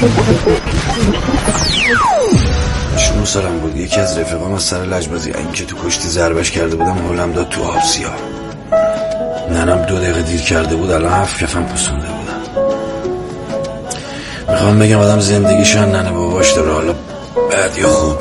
16 سالم بود، یکی از رفیقام از سر لجبازی این که تو کشتی ضربش کرده بودم حولم داد تو آب سیاه. ننم 2 دقیقه دیر کرده بود، الان 7 کفم پسونده بودم. میخوام بگم آدم زندگیشو ننه باباش داره، حالا بد یا خوب.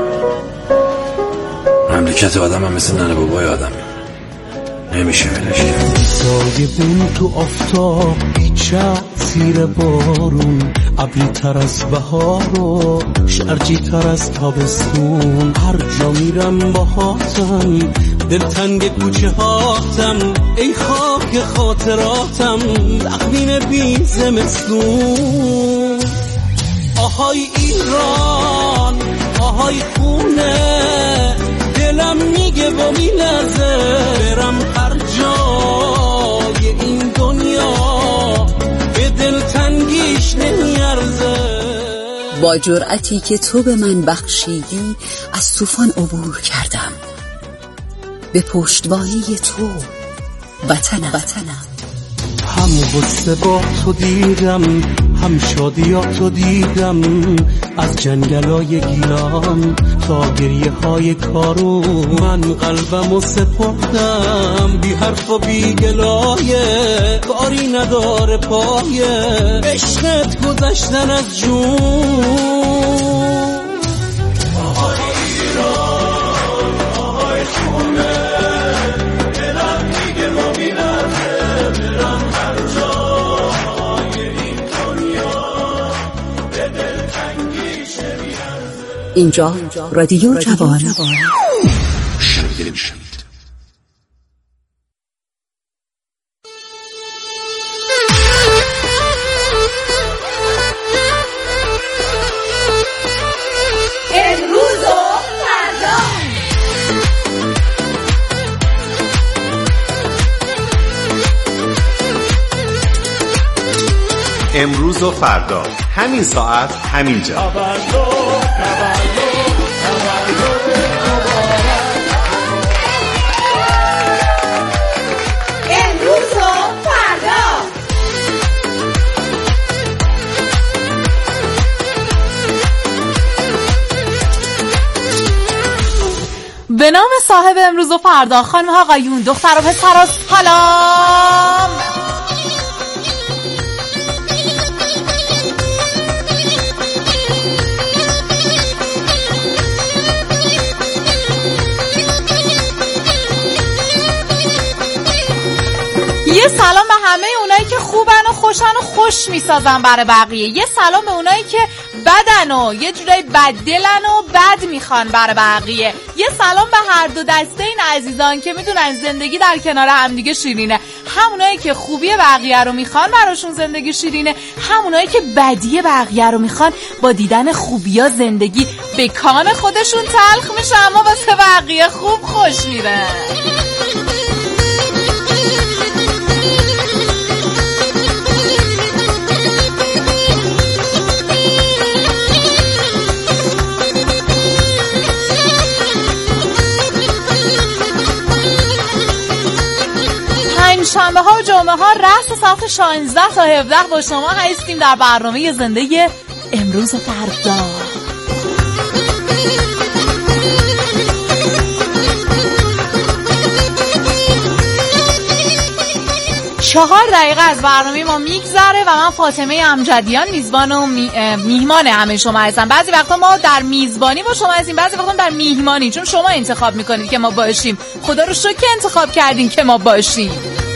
مملکت آدم هم مثل ننه بابای آدم نمیشه ولش کرد. سایه بون تو آفتاب، تأثیر بارون، ابری تر از بهار و شرجی تر از تابستون. هر جا میرم باهاتم، دلتنگ کوچه هاتم، ای خاک خاطراتم، تخمین بی زمستون. آهای ایران، آهای خونه، دلم میگه با میلرزه برم هر جای این دنیا، به دلتنگیش نمیارزه. با جرأتی که تو به من بخشیدی از طوفان عبور کردم، به پشتوانه تو وطنم. هم غصه با تو دیدم، هم شادیاتو دیدم، از جنگلای گیلان تا گریه های کارو. من قلبمو سپردم بی حرف و بی گلایه، کاری نداره پایه، عشقت گذشتن از جون. آهای ایران، آهای خونه، دلم میگه ما میلرزه برم هر جای این دنیا، به دلتنگیش نمیارزه. اینجا رادیو جوان. امروز و فردا، همین ساعت همین جا. امروز و فردا. به نام صاحب امروز و فردا، خانم ها آقایون، دختر و پسرا، سلام. یه سلام به همه اونایی که خوبن و خوشن و خوش میسازن برای بقیه. یه سلام به اونایی که بدن و یه جورایی بددلن و بد میخوان برای بقیه. یه سلام به هر دو دسته این عزیزان که میدونن زندگی در کنار همدیگه شیرینه. همونایی که خوبی بقیه رو میخوان براشون زندگی شیرینه، همونایی که بدی بقیه رو میخوان با دیدن خوبیا زندگی به کان خودشون تلخ میشه اما واسه بقیه خوب خوش میره. شنبه ها و جمعه ها رأس ساعت 16 تا 17 با شما هستیم در برنامه زنده امروز و فردا. 4 دقیقه از برنامه ما میگذره و من فاطمه امجدیان میزبان و میهمان همه شما هستم. بعضی وقتا ما در میزبانی با شما هستیم، بعضی وقتا در میهمانی، چون شما انتخاب میکنید که ما باشیم. خدا رو شکر که انتخاب کردین که ما باشیم.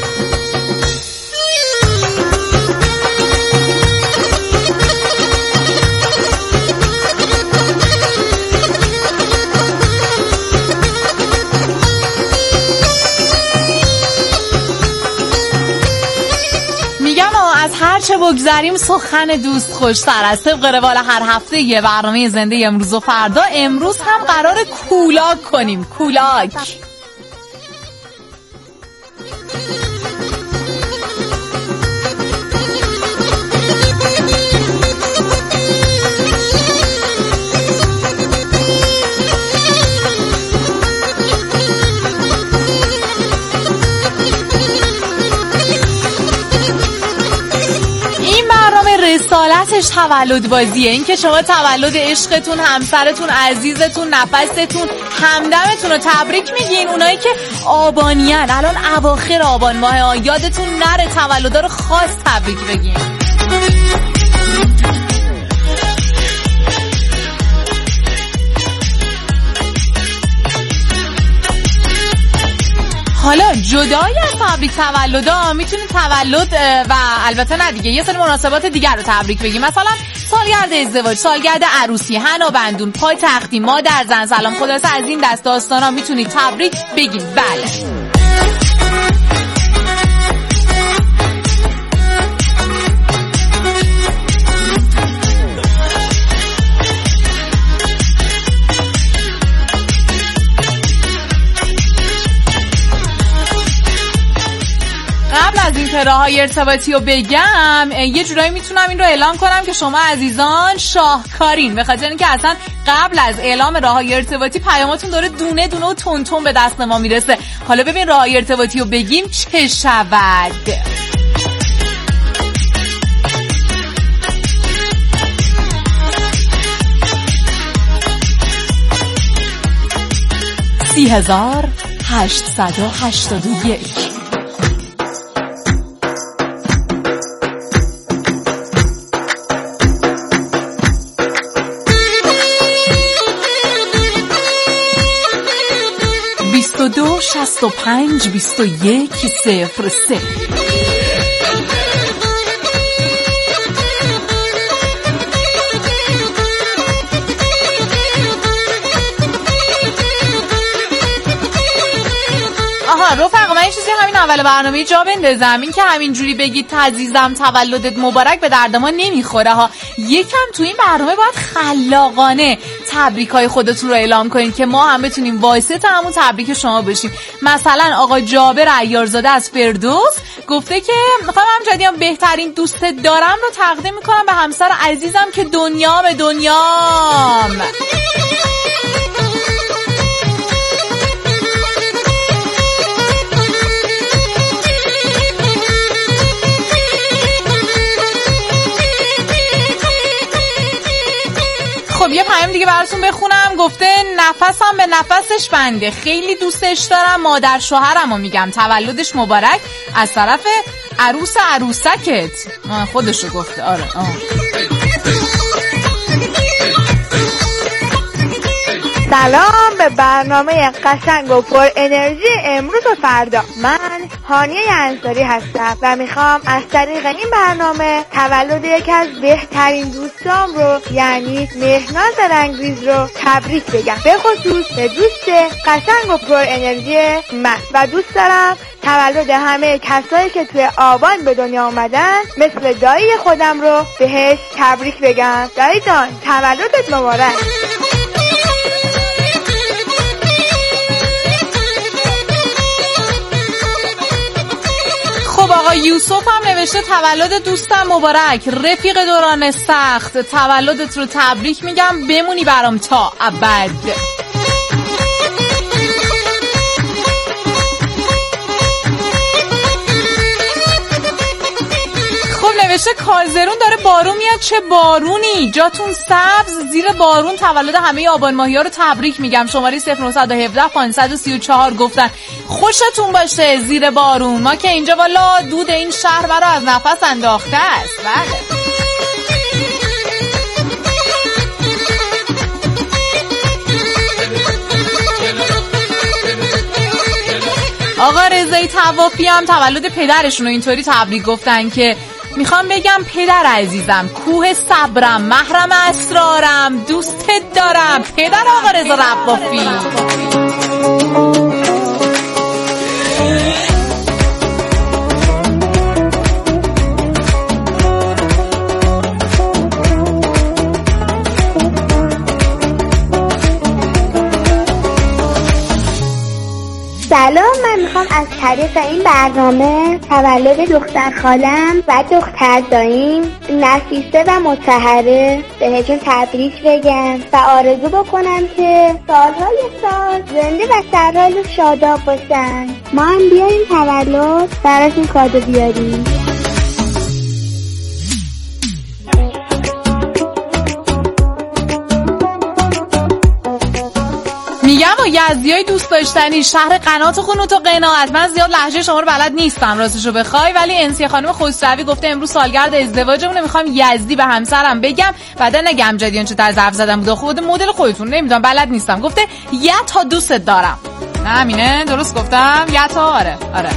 هرچه بگذریم سخن دوست خوشتر است. طبق روال هر هفته یه برنامه زنده امروز و فردا، امروز هم قرار کولاک کنیم. کولاک اصالتش تولد بازیه. این که شما تولد عشقتون، همسرتون، عزیزتون، نفستون، همدمتون رو تبریک میگین. اونایی که آبانیان، الان اواخر آبان ماه، یادتون نره تولدا رو خاص تبریک بگین. حالا جدای از تبریک تولدا میتونید تولد و البته نه دیگه یه سری مناسبات دیگر رو تبریک بگیم. مثلا سالگرد ازدواج، سالگرد عروسی، حنا بندون، پای تختی، مادر زن، سلام خلاصه از این دست داستانا میتونید تبریک بگیم. بله. قبل از این که راه‌های ارتباطی رو بگم یه جورایی میتونم این رو اعلام کنم که شما عزیزان شاهکارین، به خاطر اینکه اصلا قبل از اعلام راه‌های ارتباطی پیاماتون داره دونه دونه و تون تون به دست ما میرسه. حالا ببین راه‌های ارتباطی رو بگیم چه شود. $30,881 22 65 21 03. رفقا من این چیزی همین اول برنامه جا بندازم، این که همینجوری بگید عزیزم تولدت مبارک به درد ما نمیخوره ها. یکم تو این برنامه باید خلاقانه تبریکای خودتون رو اعلام کنید که ما هم بتونیم واسطه همون تبریک شما بشیم. مثلا آقا جابر عیارزاده از فردوس گفته که میخوام همچنین بهترین دوست دارم رو تقدیم میکنم به همسر عزیزم که دنیا به دنیام. خب یه پیام دیگه براتون بخونم. گفته نفسم به نفسش بنده، خیلی دوستش دارم، مادر شوهرمو میگم تولدش مبارک از طرف عروس عروسکت. خودشو گفته. آره سلام به برنامه قشنگ و پر انرژی امروز و فردا. من هانیه انصاری هستم و میخوام از طریق این برنامه تولد یکی از بهترین دوستام رو یعنی مهناز رنگریز رو تبریک بگم، به خصوص به دوست قشنگ و پر انرژی من. و دوست دارم تولد همه کسایی که توی آبان به دنیا اومدن مثل دایی خودم رو بهش تبریک بگم. دایی جان تولدت مبارک. خب آقا یوسف هم نوشته تولد دوستم مبارک، رفیق دوران سخت، تولدت رو تبریک میگم، بمونی برام تا ابد. نوشته کارزرون داره بارون میاد، چه بارونی، جاتون سبز، زیر بارون تولد همه آبان ماهی ها رو تبریک میگم. شماره 0917 534 گفتن خوشتون باشه زیر بارون، ما که اینجا والا دود این شهر برا از نفس انداخته است. بله آقا رضایی طوافی هم تولد پدرشون رو اینطوری تبریک گفتن که میخوام بگم پدر عزیزم، کوه صبرم، محرم اسرارم، دوستت دارم، پدر آقا رضا ربافی. سلام، من میخوام از طریق این برنامه تولد دختر خالم و دختر داییم نفیسه و مطهره بهشون تبریک بگم و آرزو بکنم که سالهای سال زنده و سرحال و شاداب باشن. ما هم بیاییم تولد براشون کادو بیاریم. یزدیای دوست داشتنی، شهر قنات و خونوت و قناعت. من زیاد لهجه شما رو بلد نیستم راستشو بخوای، ولی انسی خانم خسروی گفته امروز سالگرد ازدواجمونه، میخوام یزدی به همسرم بگم، بعدا نگم جدیان چه طرز حرف زدن بود، خود مدل خودتون نمیدونم بلد نیستم. گفته یه تا دوست دارم. نه همینه درست گفتم؟ یه تا آره.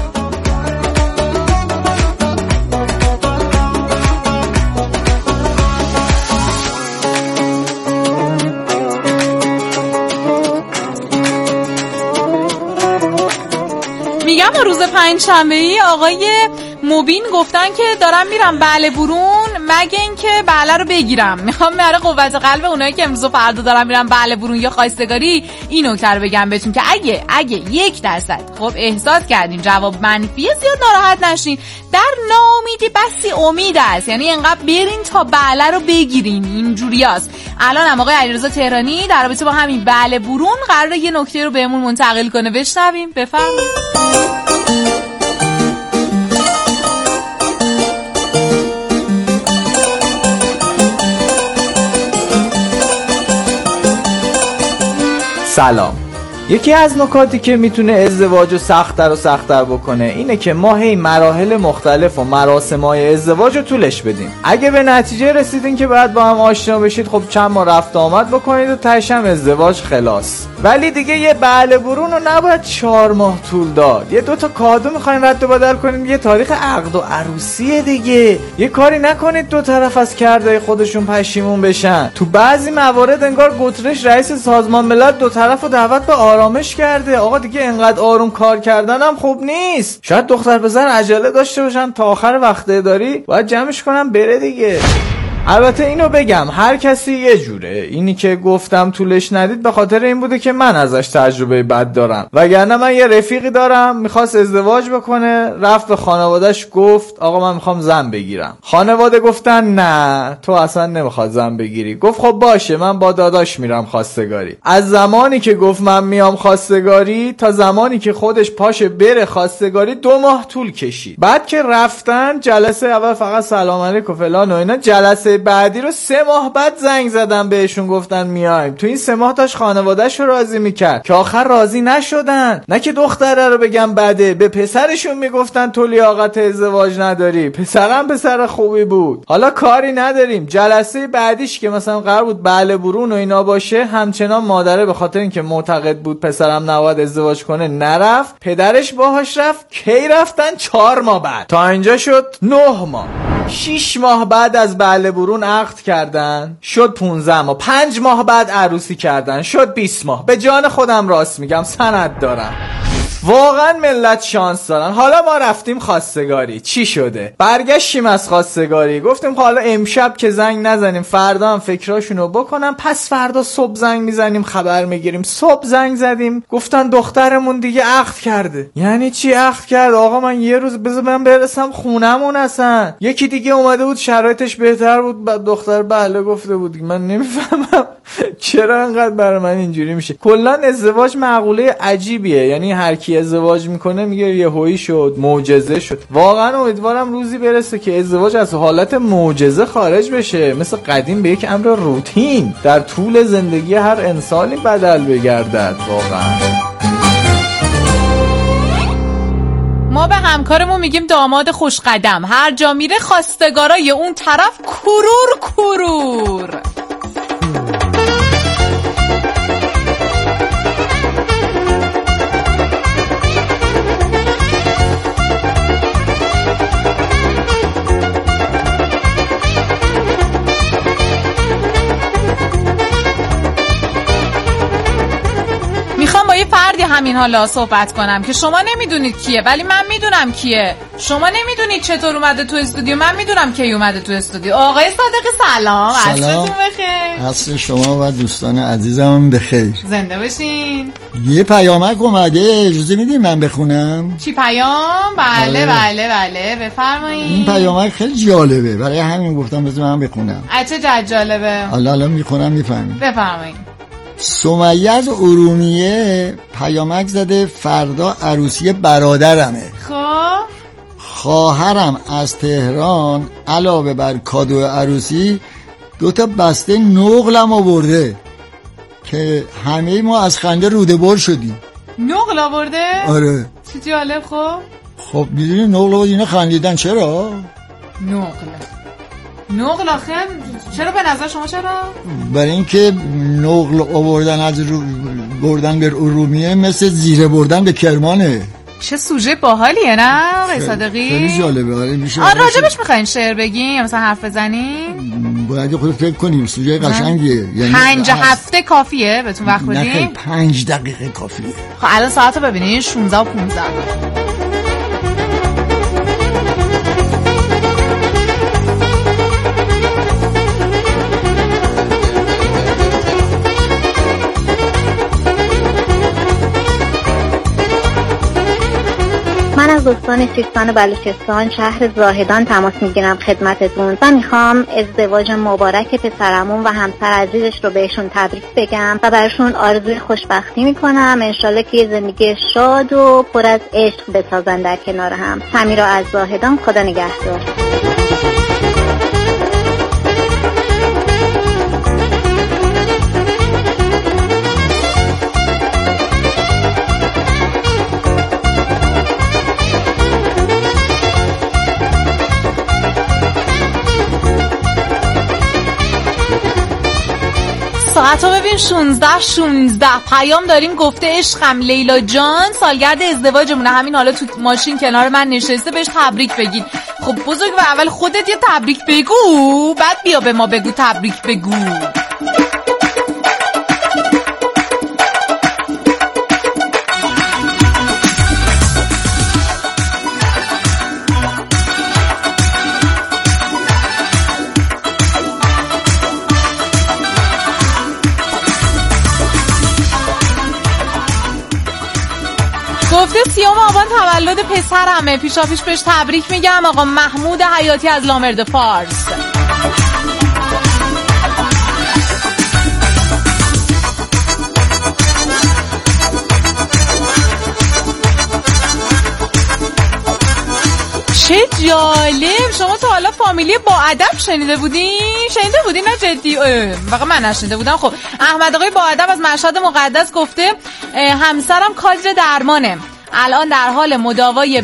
میگم روز پنجشنبه‌ای آقای مبین گفتن که دارم میرم بله برون مگه اینکه بله رو بگیرم. میخوام برای قوت قلب اونایی که امروز و فردا دارم میرم بله برون یا خواستگاری این نکته رو بگم بهتون که اگه 1% خب احساس کردین جواب منفیه زیاد ناراحت نشین. در ناامیدی بسی امید است، یعنی انقدر برین تا بله رو بگیرین. اینجوریاست. الان هم آقای علیرضا تهرانی در رابطه با همین بله برون قراره یه نکته رو بهمون منتقل کنه. بشنویم. بفرمایید. سلام. یکی از نکاتی که میتونه ازدواج رو سخت‌تر بکنه اینه که ما هی مراحل مختلف و مراسم‌های ازدواج رو طولش بدیم. اگه به نتیجه رسیدین که باید با هم آشنا بشید، خب چند ماه رفت آمد بکنید و تهش هم ازدواج خلاص. ولی دیگه یه بله برون رو نباید 4 ماه طول داد. یه 2 تا کادو میخواین رد و بدل کنید، یه تاریخ عقد و عروسیه دیگه. یه کاری نکنید دو طرف از کرده خودشون پشیمون بشن. تو بعضی موارد انگار گوترش رئیس سازمان ملل دو طرفو دعوت به آرامش کرده. آقا دیگه انقدر آروم کار کردن هم خوب نیست. شاید دختر پسر عجله داشته باشن تا آخر وقت داری باید جمعش کنم بره دیگه. البته اینو بگم هر کسی یه جوره. اینی که گفتم طولش ندید به خاطر این بوده که من ازش تجربه بد دارم، وگرنه من یه رفیقی دارم میخواست ازدواج بکنه، رفت به خانواده‌اش گفت آقا من میخوام زن بگیرم. خانواده گفتن نه تو اصلا نمیخواد زن بگیری. گفت خب باشه من با داداش میرم خواستگاری. از زمانی که گفت من میام خواستگاری تا زمانی که خودش پاشه بره خواستگاری 2 ماه طول کشید. بعد که رفتن جلسه اول فقط سلام علیکم فلان و اینا، جلسه بعدی رو 3 ماه بعد زنگ زدن بهشون گفتن میایم. تو این 3 ماه داشت خانواده‌اش رو راضی میکرد که آخر راضی نشدن. نه که دختره رو بگم بده، به پسرشون میگفتن تو لیاقت ازدواج نداری. پسرم پسر خوبی بود. حالا کاری نداریم. جلسه بعدیش که مثلا قرار بود بله برون و اینا باشه، همچنان مادره به خاطر اینکه معتقد بود پسرم نباید ازدواج کنه نرفت. پدرش باهاش رفت. کی رفتن؟ 4 ماه بعد. تا اینجا شد 9 ماه. 6 ماه بعد از بله برون عقد کردن شد 15 ماه. 5 ماه بعد عروسی کردن شد 20 ماه. به جان خودم راست میگم سند دارم. واقعا ملت شانس دارن. حالا ما رفتیم خواستگاری، چی شده؟ برگشتیم از خواستگاری گفتیم حالا امشب که زنگ نزنیم فردا هم فکراشونو بکنم، پس فردا صبح زنگ میزنیم خبر میگیریم. صبح زنگ زدیم گفتن دخترمون دیگه عقد کرده. یعنی چی عقد کرد؟ آقا من یه روز بذار من برسم خونمون. اصلا یکی دیگه اومده بود شرایطش بهتر بود، دختر بله گفته بود. من نمیفهمم چرا انقدر برای من اینجوری میشه. کلا ازدواج معقوله عجیبیه. یعنی هر کی ازدواج میکنه میگه یهویی شد، معجزه شد. واقعا امیدوارم روزی برسه که ازدواج از حالت معجزه خارج بشه، مثل قدیم به یک امر روتین در طول زندگی هر انسانی بدل بگردد. واقعا ما به همکارمون میگیم داماد خوش قدم. هر جا میره خواستگارای اون طرف کرور. با یه فردی همین حالا صحبت کنم که شما نمیدونید کیه ولی من میدونم کیه. شما نمیدونید چطور اومده تو استودیو، من میدونم کی اومده تو استودیو. آقای صادقی سلام. عصرتون بخیر. عصر شما و دوستان عزیزم بخیر. زنده باشین. یه پیامک اومده، اجازه میدین من بخونم؟ چی پیام؟ بله بفرمایید. این پیامک خیلی جالبه، برای همین گفتم بذار من بخونم. چه جالبه؟ حالا میخونم میفهمید. بفرمایید. سمیه از ارومیه پیامک زده فردا عروسی برادرمه. خب خواهرم از تهران علاوه بر کادو عروسی 2 تا بسته نقلم آورده که همه ما از خنده روده بار شدیم. نقل آورده؟ آره. چی جالب. خب میدونی نقل آورده اینا خندیدن چرا؟ نقل آخه چرا به نظر شما چرا؟ برای اینکه نقل آوردن از بردن به ارومیه مثل زیره بردن به کرمانه. چه سوژه باحالیه نه آقای صادقی؟ خیلی جالبه. آره میشه. راجبش میخواین شعر بگین یا مثلا حرف بزنین؟ باید خود فکر کنیم. سوژه قشنگیه. یعنی 5 هفته کافیه بهتون وقت بدین؟ نه 5 دقیقه کافیه. خب الان ساعتو ببینین 16 و 15. من از استان سیستان و بلوچستان شهر زاهدان تماس میگیرم خدمتتون و میخوام ازدواج مبارک پسرمون و همسر عزیزش رو بهشون تبریک بگم و براشون آرزوی خوشبختی میکنم. انشالله که یه زندگی شاد و پر از عشق بسازن در کنار هم. سمیرا از زاهدان، خدا نگهدار. ساعت رو ببین 16 پیام داریم گفته عشقم لیلا جان سالگرد ازدواجمونه، همین حالا تو ماشین کنار من نشسته، بهش تبریک بگین. خب بزرگ و اول خودت یه تبریک بگو بعد بیا به ما بگو تبریک بگو. گفته 30 آبان تولد پسرمه، پیشا پیش بهش تبریک میگم. آقا محمود حیاتی از لامرد فارس. چه جالب. شما تا حالا فامیلی با ادب شنیده بودین؟ نه جدی؟ واقعا من نشنیده بودم. خب احمد آقای با ادب از مشهد مقدس گفته همسرم کادر درمانه، الان در حال مداوای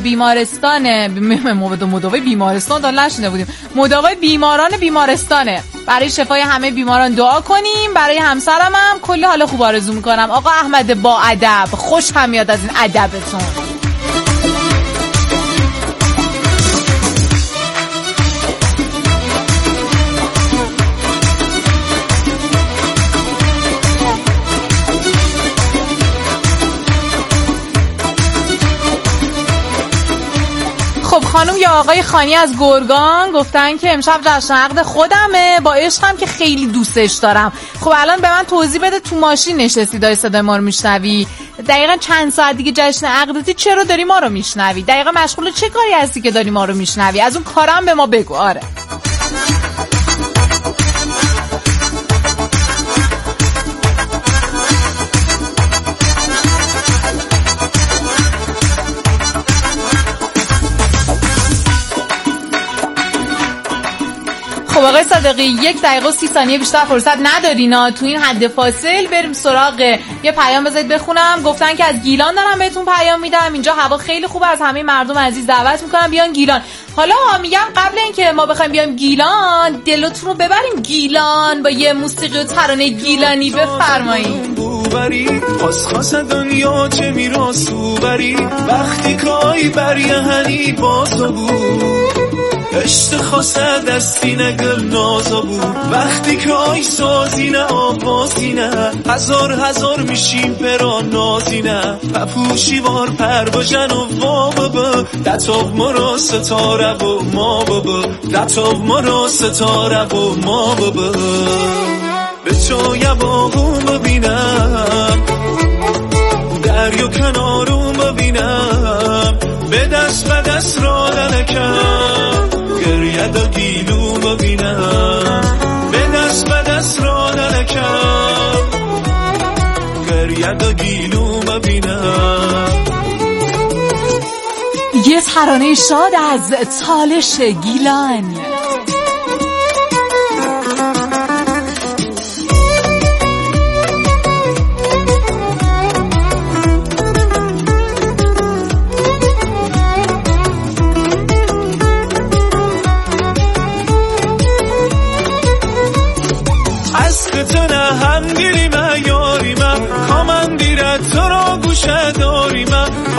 بیماران بیمارستانه. برای شفای همه بیماران دعا کنیم. برای همسرم هم کلی حال خوب آرزو میکنم. آقا احمد با ادب، خوش هم میاد از این ادبتون. خب خانم یا آقای خانی از گرگان گفتن که امشب جشن عقد خودمه، با عشقم که خیلی دوستش دارم. خب الان به من توضیح بده، تو ماشین نشستی داری صدای ما رو میشنوی، دقیقا چند ساعت دیگه جشن عقدتی، چرا داری ما رو میشنوی؟ دقیقا مشغول چه کاری هستی که داری ما رو میشنوی؟ از اون کارم به ما بگو. آره خب آقای صادقی 1 دقیقه و 30 ثانیه بیشتر فرصت ندارینا. تو این حد فاصل بریم سراغ یه پیام. بذارید بخونم. گفتن که از گیلان دارم بهتون پیام میدم، اینجا هوا خیلی خوبه، از همه مردم عزیز دعوت میکنم بیان گیلان. حالا میگم قبل اینکه ما بخوایم بیایم گیلان، دلتون رو ببریم گیلان با یه موسیقی و ترانه گیلانی. بفرمایید. خاص دنیا چه میراسو بری وقتی کای بریهنی بازو بود عشق خاصه دستی نگل نازا بود وقتی که آی سازینه آوازینه هزار میشیم پرا نازینه پپوشی وار پر بجن و وا بابا دتاب مرا ستاره و ما بابا دتاب مرا ستاره و ما بابا به چای باغون ببینم دریا کنارون ببینم به دست را نکم گریه دا گیلو ببینم به دست را نکم گریه دا گیلو ببینم. یه ترانه شاد از تالش گیلان.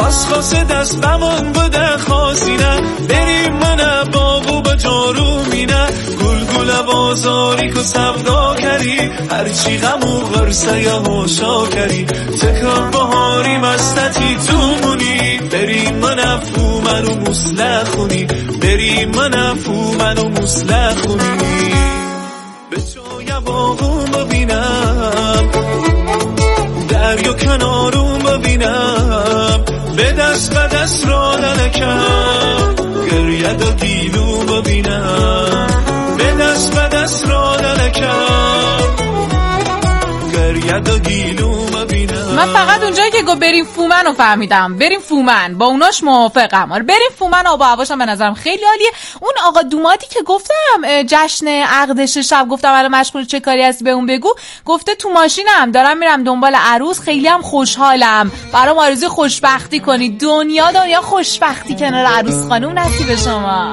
خاص دست بمان بده خاصینه بریم منه باغو با جارو مینه گل بازاری که سبدا کری هرچی غم و غرصه یا هوشا کری تکان بهاری مستتی تو مونی بریم منه فو منو مسلح خونی بریم منه فو منو مسلح خونی به جای باغون ببینم دریا کنارون ببینم به دست را ننکم گریه دا گیلو ببینم به دست را ننکم گریه دا گیلو ببینم. من فقط اونجایی که گفت بریم فومن رو فهمیدم. بریم فومن با اوناش موافقم. بریم فومن آب و هواشم به نظرم خیلی عالیه. اون آقا دوماتی که گفتم جشن عقدش شب گفتم الان مشغول چه کاری هستی به اون بگو، گفته تو ماشینم دارم میرم دنبال عروس، خیلی هم خوشحالم، برام آرزوی خوشبختی کنی. دنیا خوشبختی کنار عروس خانم نصیب شما.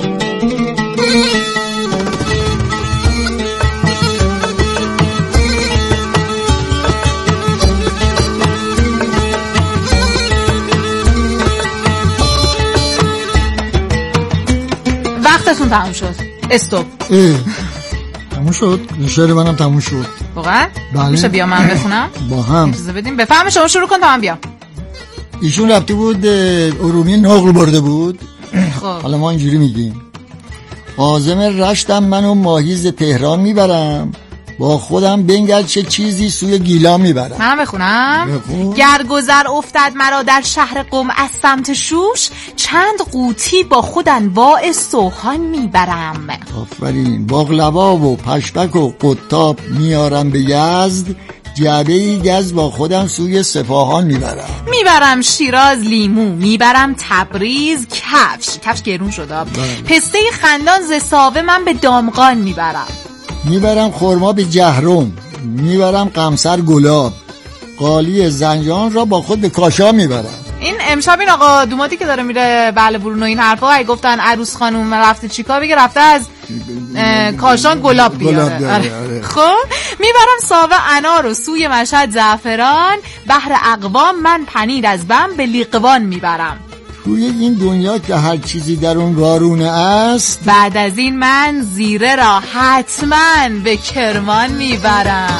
وقتتون تموم شد. استوب. تموم شد. شعر منم تموم شد. واقعا؟ بله. میشه بیام من بخونم؟ با هم. اجازه بدیم. بفهم شما شروع کن تا من بیام. ایشون رفته بود ارومیه نقل برده بود. خب. حالا ما اینجوری میگیم عازم رشتم منو ماهیز تهران میبرم، با خودم بنگر چه چیزی سوی گیلان میبرم. من بخونم. گرگذر افتد مرا در شهر قم از سمت شوش، چند قوطی با خود انواع سوهان میبرم. آفرین. باقلوا و پشتک و قطاب میارم به یزد، جعبه‌ای گز با خودم سوی سپاهان میبرم شیراز لیمو، میبرم تبریز کفش گرون شده، پسته خندان ز ساوه من به دامغان میبرم خرما به جهرم، میبرم قمصر گلاب، قالی زنجان را با خود به کاشان میبرم. این امشب این آقا دوماتی که داره میره بله برون و این حرفا اگه گفتن عروس خانم رفته چیکار بگه رفته از کاشان گلاب بیاره. خب میبرم ساوه انار و سوی مشهد زعفران، بحر اقوام من پنیر از بم به لیقوان میبرم. توی این دنیا که هر چیزی در اون وارونه است، بعد از این من زیره را حتما به کرمان میبرم.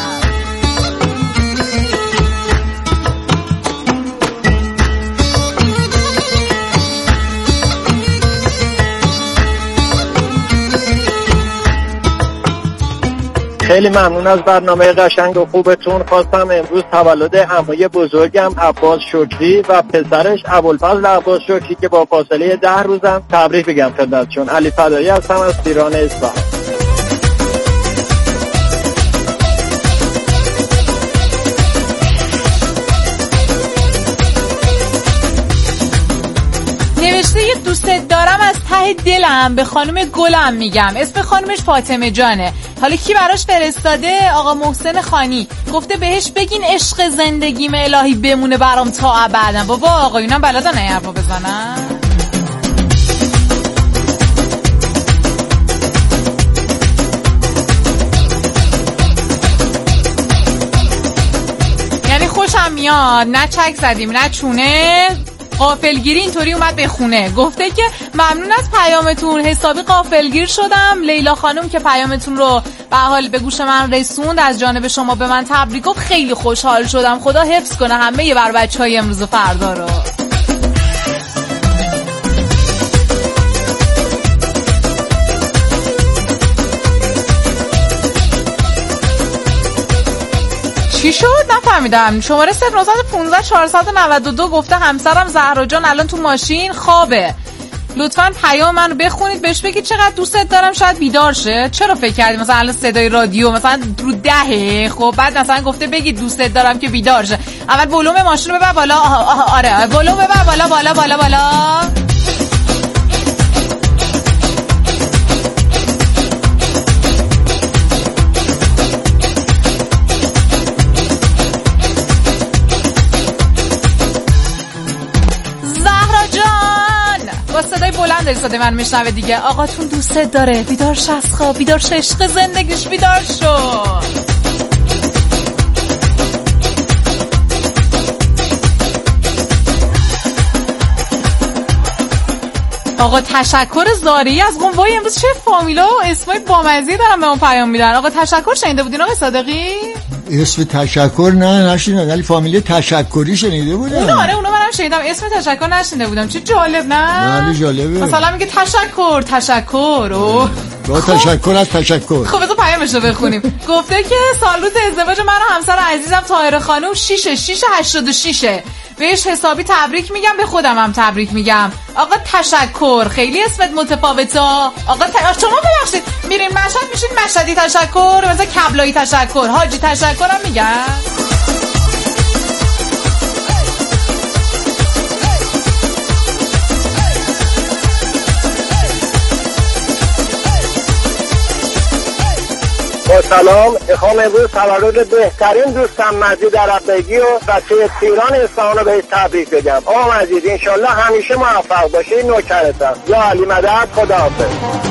خیلی ممنون از برنامه قشنگ و خوبتون. خواستم امروز تولد عموی بزرگم عباس شکری و پسرش ابوالفضل عباس شکری که با فاصله 10 روزم تبریک بگم خدمتشون. علی فدایی هستم از تیران اصفهان. نوشته یه دوست دارم از ته دلم به خانم گلم میگم. اسم خانمش فاطمه جانه. حالا کی براش فرستاده؟ آقا محسن خانی. گفته بهش بگین عشق زندگیم الهی بمونه برام تا ابدا. بابا آقایونم بلدن این حرفا بزنن. یعنی خوشم میاد، نه چک زدیم نه چونه، غافلگیری اینطوری اومد به خونه. گفته که ممنون از پیامتون، حسابی غافلگیر شدم. لیلا خانم که پیامتون رو به حال به گوش من رسوند، از جانب شما به من تبریک گفت، خیلی خوشحال شدم. خدا حفظ کنه همه بر بچهای امروز و فردا رو. چی شد؟ نفهمیدم. شماره 0915 492 گفته همسرم زهرا جان الان تو ماشین خوابه. لطفاً پیام منو بخونید، بهش بگید چقدر دوستت دارم، شاید بیدار شه. چرا فکر کردی مثلا الان صدای رادیو مثلا رو 10؟ خب بعد مثلا گفته بگید دوستت دارم که بیدار شه. اول ولوم ماشین رو ببر بالا. آره ولوم ببر بالا بالا بالا بالا. با صدای بلند صدای من میشنوه دیگه. آقاتون دوستت داره، بیدار ش از خواب، بیدار ش، عشق زندگیش بیدار شو. آقا تشکر زاری از قم. وای امروز چه فامیلا و اسمای بامزه دارن به اون پیام میدن. آقا تشکر شنیده بودین آقا صادقی؟ اسم تشکر نشیدم، ولی فامیلی تشکری شنیده بودم. آره اونو منم شنیدم، اسم تشکر نشنیده بودم. چه جالب نه؟ بله جالبه. مثلا میگه تشکر با تشکر از تشکر. خب بذار پیامشو بخونیم. گفته که سال روز ازدواج من و همسر عزیزم طاهره خانم 6/6/86. بهش حسابی تبریک میگم، به خودم هم تبریک میگم. آقا تشکر، خیلی اسمت متفاوته. آقا شما ببخشید میرین مشهد میشین مشهدی تشکر، مثلا کبلایی تشکر، حاجی تشکر هم میگم. با سلام، میخوام امروز تولد بهترین دوستم مجید عربگی و بچه تیران اصفهان رو بهش تبریک بگم. آقا مجید انشالله همیشه موفق باشی، نوکرتم. یا علی مدد، خداحافظ.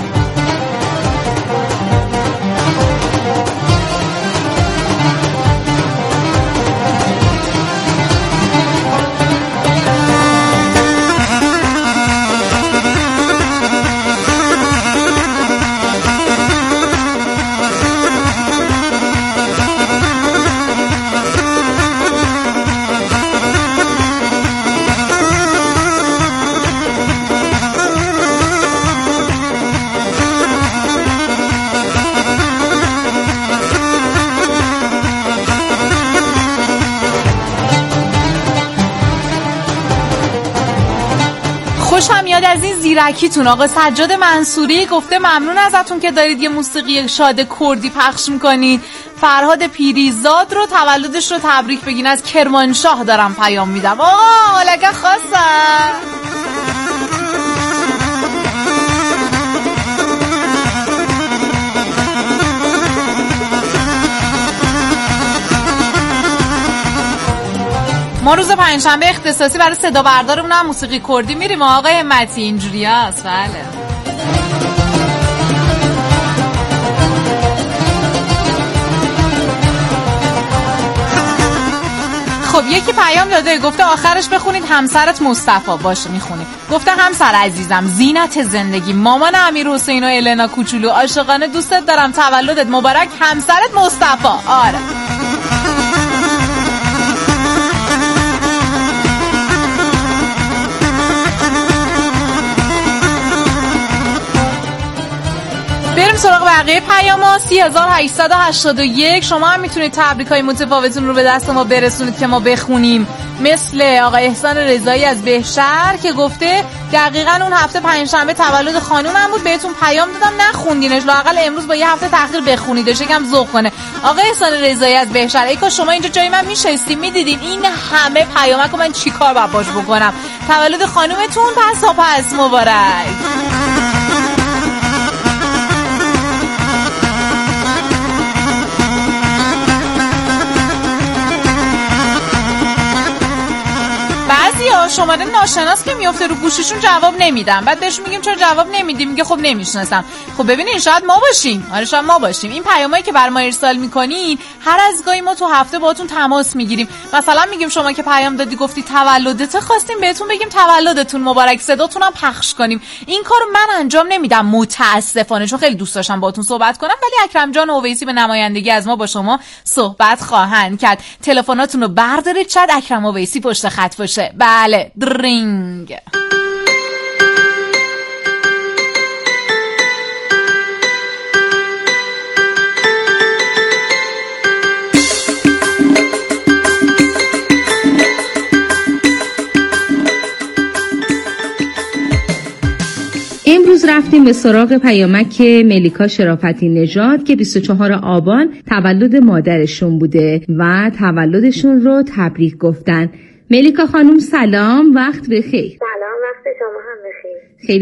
خوشم میاد از این زیرکیتون. آقا سجاد منصوری گفته ممنون ازتون که دارید یه موسیقی شاد کردی پخش میکنید. فرهاد پیریزاد رو تولدش رو تبریک بگین، از کرمانشاه دارم پیام میدم. آقا لگه خواستم. ما روز پنجشنبه اختصاصی برای صدا بردارمون هم موسیقی کردی میریم. آقای همتی اینجوری هست. بله خب یکی پیام داده، گفته آخرش بخونید همسرت مصطفی. باشه میخونیم. گفته همسر عزیزم، زینت زندگی، مامان امیر حسین و النا کوچولو، عاشقانه دوستت دارم، تولدت مبارک، همسرت مصطفی. آره بریم سراغ بقیه پیاما. 3881. شما هم میتونید تبریکای متفاوتون رو به دست ما برسونید که ما بخونیم. مثل آقای احسان رضایی از بهشهر که گفته دقیقاً اون هفته پنجشنبه تولد خانومم بود، بهتون پیام دادم نخوندینش، لااقل امروز با یه هفته تأخیر بخونیدش یکم ذوق کنه. آقای احسان رضایی از بهشهر، ای کاش شما اینجا جای من میشستی میدیدین این همه پیامکو من چیکار باش بکنم. تولد خانومتون پس مبارک. شماره ناشناس که میفته رو گوشیشون جواب نمیدم، بعد بهشون میگیم چرا جواب نمیدیم، میگه خب نمیشناسم. خب ببینین شاید ما باشیم. آره شاید ما باشیم. این پیامایی که بر ما ارسال میکنین هر از گاهی ما تو هفته باهاتون تماس میگیریم. مثلا میگیم شما که پیام دادی گفتی تولدت، خواستیم بهتون بگیم تولدتون مبارک، صداتون هم پخش کنیم. این کارو من انجام نمیدم متاسفانه، چون خیلی دوست داشتم باهاتون صحبت کنم، ولی اکرم جان اویسی به نمایندگی از ما با شما صحبت خواهند کرد. تلفناتون رو بردارید، شاید اکرم اویسی پشت خط باشه. بله درینگ. امروز رفتیم به سراغ پیامک ملیکا شرافتی نژاد که 24 آبان تولد مادرشون بوده و تولدشون رو تبریک گفتن. ملیکا خانم سلام، وقت بخیر. سلام، وقت شما هم